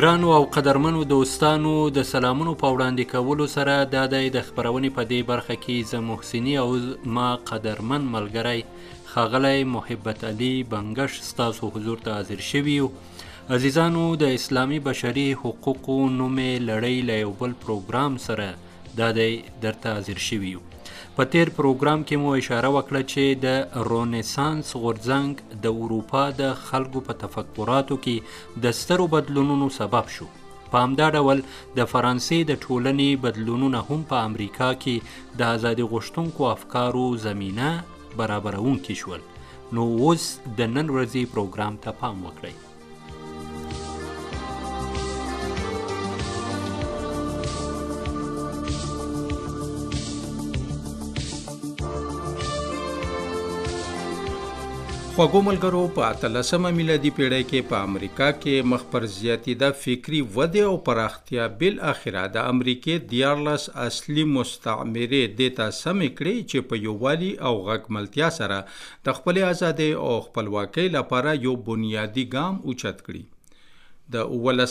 ګرانو او قدرمنو دوستانو د سلامونو په وړاندې کولو سره دا د خپرونې په دې برخه کې زه محسني او ما قدرمن ملګری ښاغلی محبت علي بنګش ستاسو حضور ته حاضر شوي یو. عزیزانو، د اسلامي بشري حقوقو نومې لړۍ له یو بل پروګرام سره دا دی درته حاضر شوي یو. په تیر پروګرام کې مو اشاره وکړه چې د رونسانس غورځنګ د اروپا د خلکو په تفکراتو کې د سترو بدلونونو سبب شو. په همدا ډول د فرانسې د ټولنې بدلونونه هم په امریکا کې د ازادي غوښتونکو افکارو زمینه برابرونکي شول. نو اوس د نن ورځې پروګرام ته پام وکړئ. خوږو ملګرو، په 18مه میلادي پیړۍ کې په امریکا کې مخ پر زیاتېده فکري ودې او پراختیا بالاخره د امریکې 14 اصلي مستعمرې دې ته سمې کړې چې په یووالي او غږملتیا سره د خپلې ازادۍ او خپلواکۍ لپاره یو بنیادي ګام اوچت کړي. د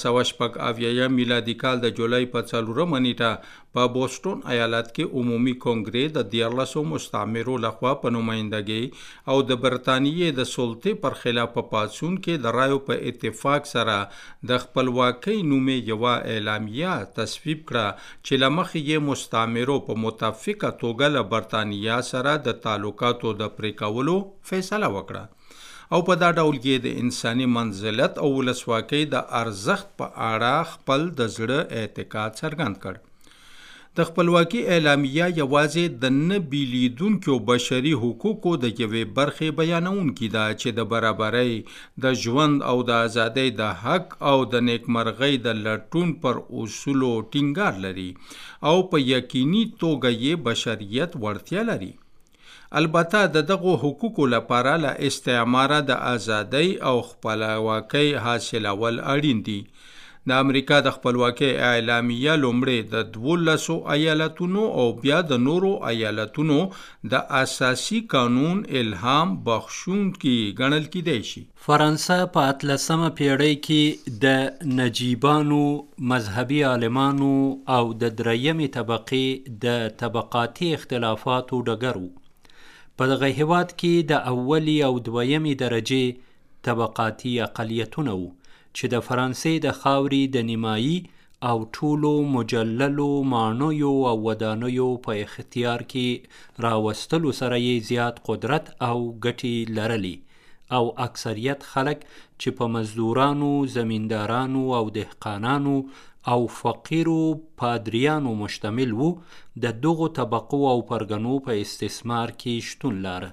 1980 میلادي کال د جولای په 4 نیټه په بوسټون ایالت کې عمومي کنګرې د 14 مستعمرو لخوا په نمایندګۍ او د برطانیې د سلطې پر خلاف په پاڅون کې د رایو په اتفاق سره د خپلواکۍ نومې یوه اعلامیه تصویب کړه چې له مخې یې مستعمرو په متفقه توګه له برطانیه سره د تعلقاتو د پرې کولو فیصله وکړه او په دا ډول کې د انساني منزلت او ولسواکۍ د ارزښت په اړه خپل د زړه اعتقاد څرګند کړ. د خپلواکۍ اعلامیه یوازې د نه بیلیدونکو بشري حقوقو د یوې برخې بیانونکې ده چې د برابرۍ، د ژوند او د ازادۍ د حق او د نیکمرغۍ د لټون پر اصولو ټینګار لري او په یقیني توګه یې بشریت وړتیا لري. البته د دغو حقوقو لپاره له استعماره د ازادۍ او خپلواکۍ حاصلول اړین دي. د امریکا د خپلواکۍ اعلامیه لومړی د 12 ایالتونو او بیا د نورو ایالتونو د اساسي قانون الهام بخښونکي ګڼل کېدای شي. فرانسه په 18مه پیړۍ کې د نجیبانو، مذهبي عالمانو او د درېیمې طبقې د طبقاتي اختلافاتو ډګر و. په دغه هیواد کې د اولي او دویمې درجې طبقاتي اقلیتونه وو چې د فرانسې د خاورې د نیمایي او ټولو مجللو ماڼیو او ودانیو په اختیار کې راوستلو سره یې زیات قدرت او ګټې لرلې او اکثریت خلک چې په مزدورانو، زمیندارانو او دهقانانو او فقیرو پادریانو مشتمل وو، د دغو طبقو او پرګنو په استثمار کې شتون لاره.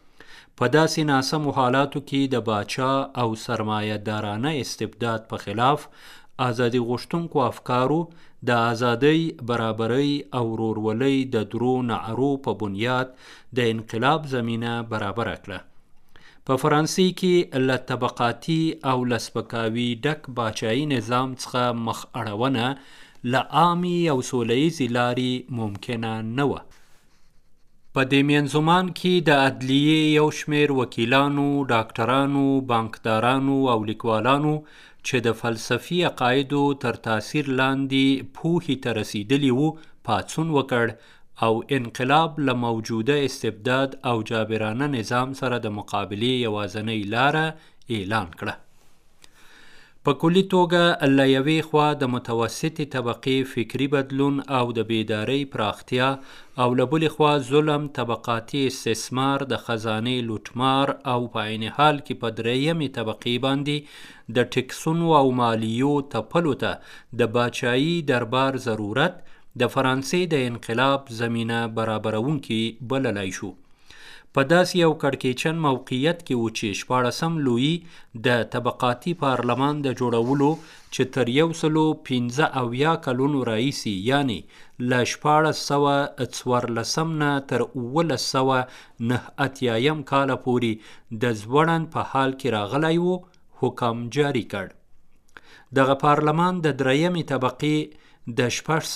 په داسې ناسمو حالاتو کې د باچا او سرمایه دارانه استبداد په خلاف ازادي غوښتونکو افکارو د ازادۍ، برابرۍ او ورورولۍ د درو نعرو په بنیاد د انقلاب زمینه برابره کړه. په فرانسې کې له طبقاتي او لسپکاوي ډک باچایي نظام څخه مخ اړونه له عامې او سوله ییزې لارې ممکنه نه وه. په دې منظومان کې د عدلیې یو شمېر وکیلانو، ډاکټرانو، بانکدارانو او لیکوالانو چې د فلسفي عقایدو تر تاثیر لاندې پوهې ته رسیدلي وو پاڅون وکړ او انقلاب له موجوده استبداد او جابرانه نظام سره د مقابلې یوازینۍ لاره اعلان کړه. په کلي توګه له یوې خوا د متوسطې طبقې فکري بدلون او د بیدارۍ پراختیا او له بلې خوا ظلم، طبقاتي استثمار، د خزانې لوټمار او په عین حال کې په درېیمې طبقې باندې د ټکسونو او مالیو تپلو ته د باچایي دربار ضرورت د فرانسې د انقلاب زمینه برابرونکي بللی شو. په داسې یو کړکېچن موقعیت کې و چې 14 لویي د طبقاتي پارلمان د جوړولو چې تر 115 کلونو راهیسې یعنی له 1414 نه تر 1989 کاله پورې د ځوړند په حال کې راغلی و حکم جاری کړ. دغه پارلمان د درېیمې طبقې د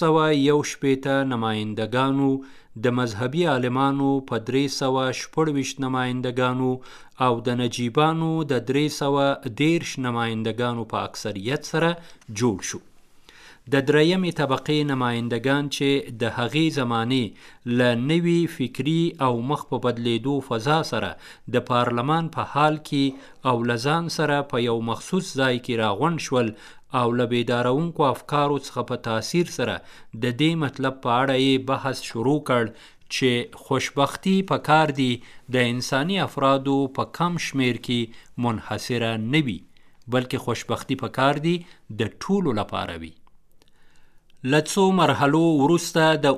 661 نمایندګانو، د مذهبي عالمانو په 326 نمایندګانو او د نجیبانو د 313 نمایندګانو په اکثریت سره جوړ شو. د درېیمې طبقې نمایندګان چې د هغې زمانې له نوي فکري او مخ په بدلیدو فضا سره د پارلمان په حال کې او له ځان سره په یو مخصوص ځای کې راغونډ شول او له بیدارونکو افکارو څخه په تاثیر سره د دې مطلب په اړه یې بحث شروع کړ چې خوشبختی په کار دی د انساني افرادو په کم شمیر کې منحصره نه وي، بلکې خوشبختی په کار دی د ټولو لپاره وي. له څو مرحلو وروسته د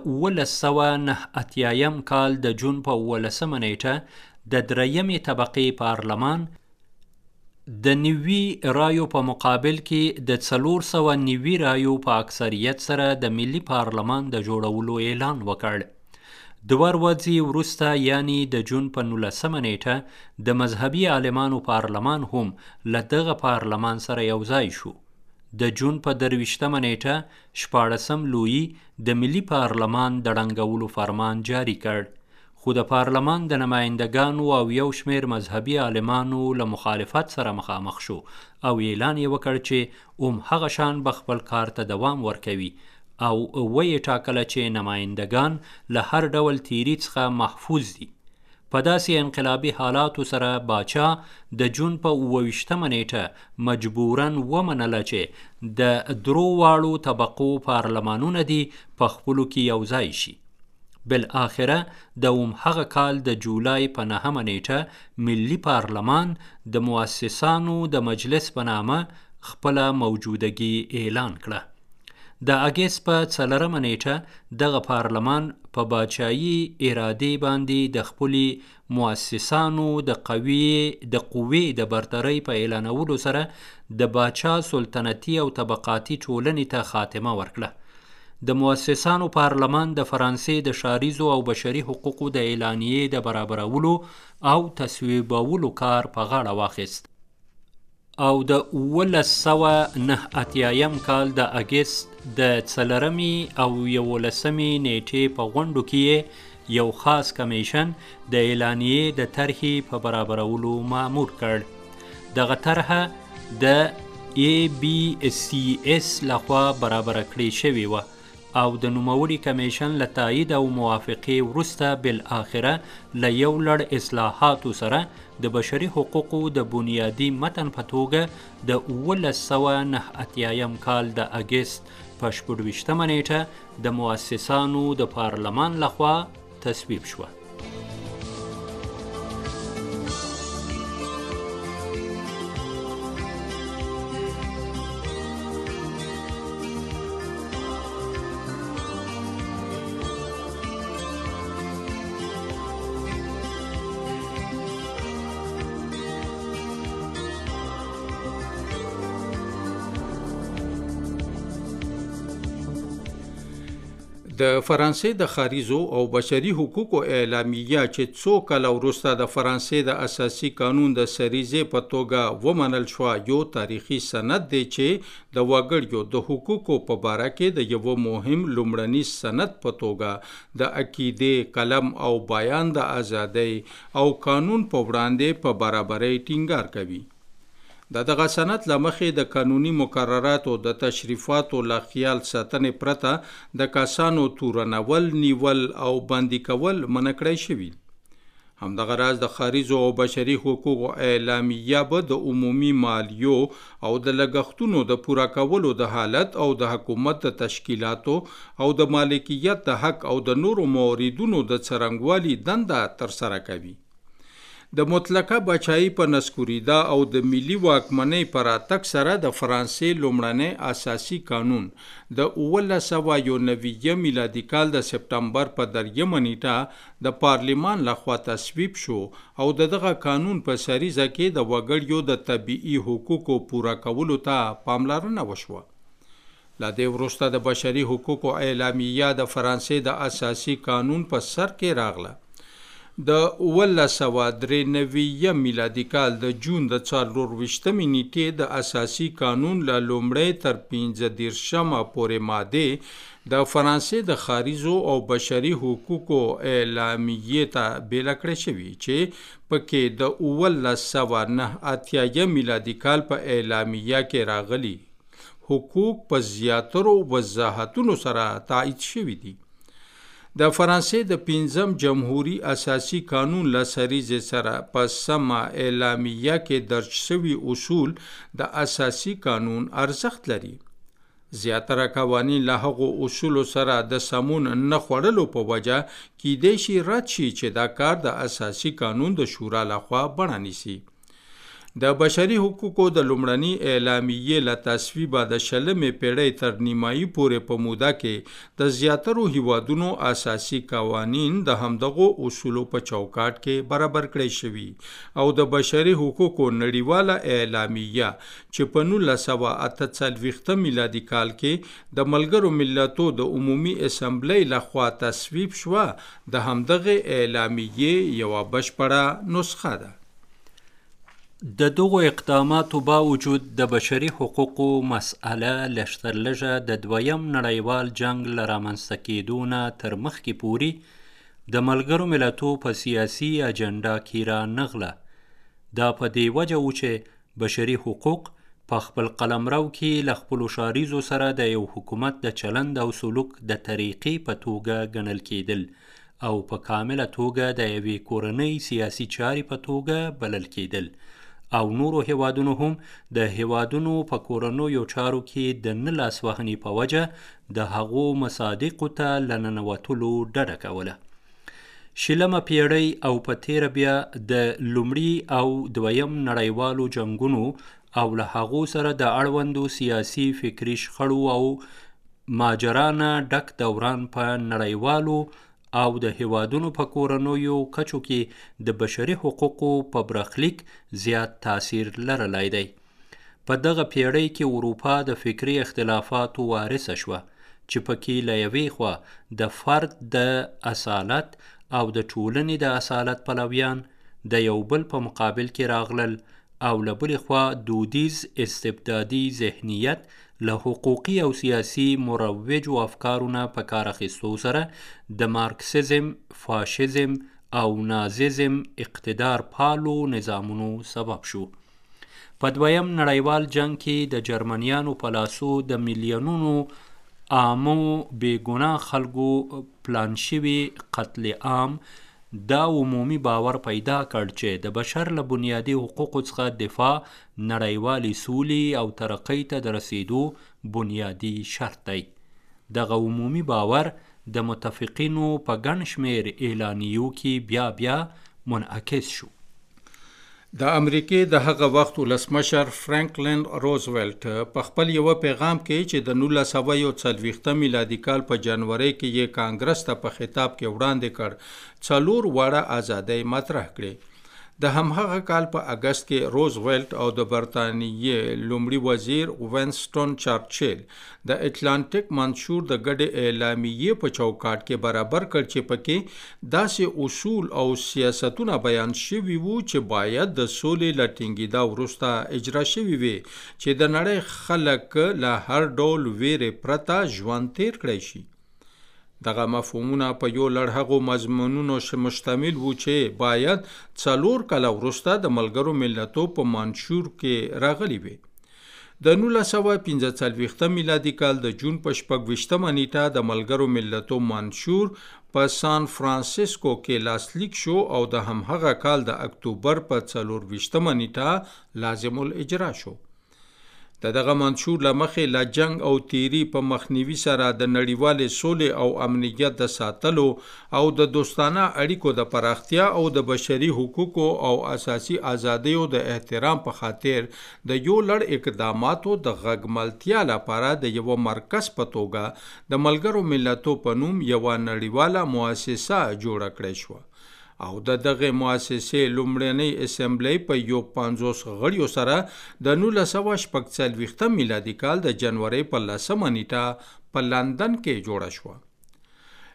1989 کال د جون په 19 نیټه د درېیمې طبقې پارلمان د 90 رایو په مقابل کې د 490 رایو په اکثریت سره د ملي پارلمان د جوړولو اعلان وکړ. 2 ورځې وروسته یعنی د جون په 19 نیټه د مذهبي عالمانو پارلمان هم له دغه پارلمان سره یو ځای شو. د جون په 23 نیټه 14 لویي د ملي پارلمان د ړنګولو فرمان جاری کړ، خو د پارلمان د نمایندګانو او یو شمیر مذهبي عالمانو له مخالفت سره مخامخ شو او اعلان یې وکړ چې هغه شان به خپل کار ته دوام ورکوي او ویې ټاکله چې نمایندګان له هر ډول تیری څخه محفوظ دي. په داسې انقلابي حالاتو سره باچا د جون په 28 نیټه مجبوراً ومنله چې د درو واړو طبقو پارلمانونه دي په خپلو کې یو ځای شي. بالاخره د هغه کال د جولای په 9 نیټه ملي پارلمان د مؤسسانو د مجلس په نامه خپله موجودګي اعلان کړه. د اګست په 4 نیټه دغه پارلمان په باچایي ارادې باندې د خپلې مؤسسانو د قوې د برترۍ په اعلانولو سره د باچا سلطنتي او طبقاتي ټولنې ته خاتمه ورکړه. د مؤسسانو پارلمان د فرانسې د شاریزو او بشري حقوقو د اعلانیې د برابرولو او تصویبولو کار په غاړه واخیست او د 1989 کال د اګست د 4 او 11 نیټې په غونډو کې یو خاص کمیشن د اعلانیې د طرحې په برابرولو مامور کړ. دغه طرحه د ABCS لخوا برابر کړې شوې وه او د نوموړي کمیشن له تایید او موافقې وروسته بالاخره له یو لړ اصلاحاتو سره د بشري حقوقو د بنیادي متن په توګه د 1989 کال د اګست په 24 نیټه د مؤسسانو د پارلمان لخوا تصویب شوه. د فرانسې د خاریزو او بشري حقوقو اعلامیه چې څو کاله وروسته د فرانسې د اساسي قانون د سریزې په توګه ومنل شوه یو تاریخي سند دی چې د وګړیو د حقوقو په باره کې د یو مهم لومړني سند په توګه د عقیدې، قلم او بیان د ازادۍ او قانون په وړاندې په برابرۍ ټینګار کوي. دغه سند له مخې د قانوني مقرراتو د تشریفاتو له خیال ساتنې پرته د کسانو تورنول، نیول او بندي کول منع کړی شوي. همدغه راز د خاریزو او بشري حقوقو اعلامیه به د عمومي مالیو او د لګښتونو د پوره کولو د حالت او د حکومت د تشکیلاتو او د مالکیت د حق او د نورو موردونو د څرنګوالي دنده ترسره کوي. د مطلقه بچایي په نسکوریدا او د ملي واکمنۍ پر راتګ سره د فرانسې لومړنی اساسي قانون د 1990 میلادي کال د سپتمبر په 3 نیټه د پارلمان لخوا تصویب شو او دغه قانون په سریزه کې د وګړیو د طبیعي حقوقو پوره کولو ته پاملرنه وشوه. له دې وروسته د بشري حقوقو اعلامیه د فرانسې د اساسي قانون په سر کې راغله. د 1993 میلادي کال د جون د 24 نیټې د اساسي قانون له لومړۍ تر 15 پورې ماده د فرانسې د خارجو او بشري حقوقو اعلامیې ته بیل کړې شوې چې پکې د 1989 میلادي کال په اعلامیه کې راغلي حقوق په زیاترو وضاحتونو سره تایید شوي دي. د فرانسې د 5م جمهوری اساسي قانون له سریزې سره په سمه اعلامیه کې درج شوي اصول د اساسي قانون ارزښت لري. زیاتره قوانین له هغو اصولو سره د سمون نه خوړلو په وجه کیدای شي رد شي چې دا کار د اساسي قانون د شورا لخوا بڼه نیسي. د بشري حقوقو د لومړني اعلامیې له تصویبه د 20مې پیړۍ تر نیمایي پورې په موده کې د زیاترو هیوادونو اساسي قوانین د همدغو اصولو په چوکاټ کې برابر کړی شوي او د بشري حقوقو نړیواله اعلامیه چې په 1948 میلادي کال کې د ملګرو ملتونو د عمومي اسمبلی لخوا تصویب شوه د همدغه اعلامیې یوه بشپړه نسخه ده. د دغو اقداماتو باوجود د بشري حقوقو مسئله لږترلږه د دویم نړیوال جنگ له رامنځته کېدو نه تر مخکې پورې د ملګرو ملتونو په سیاسي اجنډا کې را نغله. دا په دې وجه و چې بشري حقوق په خپل قلمرو کې له خپلو شاریزو سره د یو حکومت د چلند او سلوک د طریقې په توګه ګڼل کېدل او په کامله توګه د یوې کورنۍ سیاسي چارې په توګه بلل کېدل او نورو هیوادونو هم د هیوادونو په کورنیو چارو کې د نه لاسوهنې په وجه د هغو مصادیقو ته له ننوتلو ډډه کوله. شلمه پیړۍ او په تیره بیا د لومړي او دویم نړیوالو جنګونو او له هغو سره د اړوندو سیاسي فکري شخړو او ماجرانه ډک دوران په نړیوالو او د هیوادونو په کورنیو کچو کې د بشري حقوقو په برخلیک زیات تاثیر لرلی دی. په دغه پیړۍ کې اروپا د فکري اختلافاتو وارثه شوه چې پکې له یوې خوا د فرد د اصالت او د ټولنې د اصالت پلویان د یو بل په مقابل کې راغلل او له بلې خوا دودیز استبدادي ذهنیت له حقوقي او سیاسي مروجو افکارو نه په کار اخیستو سره د مارکسیزم، فاشیزم او نازیزم اقتدار پالو نظامونو سبب شو. په دویم نړیوال جنگ کې د جرمنیانو په لاسو د میلیونونو عامو بېګناه خلکو پلان شوي قتل عام دا عمومي باور پیدا کړ چې د بشر له بنیادي حقوقو څخه دفاع نړیوالې سولې او ترقۍ ته د رسیدو بنیادي شرط دی. دغه عمومي باور د متفقینو په ګڼ شمېر اعلامیو کې بیا منعکس شو. د امریکې د هغه وخت ولسمشر فرانکلین روزولټ په خپل یو پیغام کې چې د 1940 میلادي کال په جنوري کې یې کانګرس ته په خطاب کې وړاندې کړ 4 واړه ازادۍ مطرح کړې. د همهغه کال په اگست کې روزولټ او د برطانیې لومړي وزیر وینسټون چرچل د اټلانټیک منشور د ګډې اعلامیې په چوکاټ کې برابر کړ چې پکې داسې اصول او سیاستونه بیان شوي وو چې باید د سولې له ټینګېدا وروسته اجرا شوي وي چې د نړۍ خلک له هر ډول ویرې پرته ژوند تیر کړی شي. دغه مفهومونه په یو لړ هغو مضمونونو مشتمل وو چې باید 4 کاله وروسته د ملګرو ملتونو په منشور کې راغلي وي. د 1945 میلادي کال د جون په 26 نیټه د ملګرو ملتونو منشور په سان فرانسیسکو کې لاسلیک شو او د همهغه کال د اکتوبر په 24 نیټه لازم الاجرا شو. دغه منشور لمخې له جنگ او تیری په مخنیوي سره د نړیوالې سولې او امنیت د ساتلو او د دوستانه اړیکو د پراختیا او د بشري حقوقو او اساسي ازادیو د احترام په خاطر د یو لړ اقداماتو د غږملتیا لپاره د یو مرکز په توګه د ملګرو ملتونو په نوم یو نړیواله مؤسسه جوړه کړې شوه او د دغه مؤسسې لومړنۍ اسمبلی په یو 50 غړیو سره د 1946 میلادي کال د جنوري په 10 نیټه په لندن کې جوړه شوه.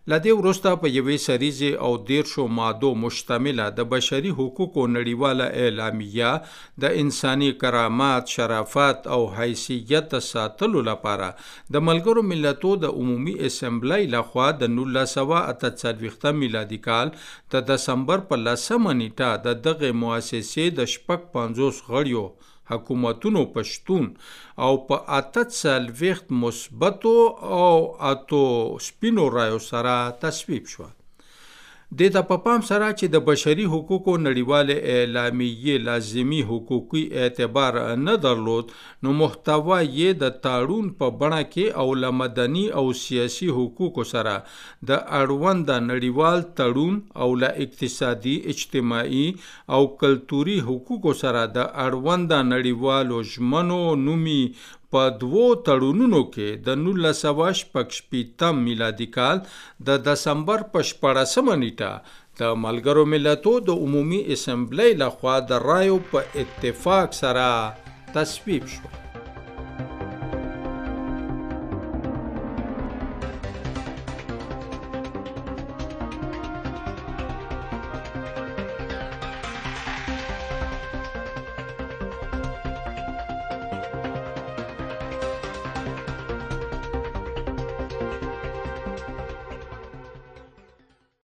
لدې وروسته په یوې سریزې او 13 مادو مشتمله د بشري حقوقو نړیواله اعلامیه د انساني کرامات، شرافت او حیثیت ساتلو لپاره د ملګرو ملتونو د عمومي اسمبلی لخوا د 1948 میلادي کال د دسمبر په 10 نیټه د دغه مؤسسې د 55 غړیو حکومتونو پشتون او په 48 مثبتو او 8 سپینو رایو سره تصویب شو. د ته په پام سره چې د بشري حقوقو نړیواله اعلامیه لازمی حقوقي اعتبار نه درلود، نو محتوا یې د تاړون په بڼه کې او له مدني او سیاسي حقوقو سره د اړوند نړیوال تړون او له اقتصادي، اجتماعي او کلتوري حقوقو سره د اړوند نړیوالو ژمنو نومي په 2 تړونونو کې د 1948 میلادي کال د دسمبر په 14 نیټه د ملګرو ملتونو د عمومي اسمبلی لخوا د رایو په اتفاق سره تصویب شو.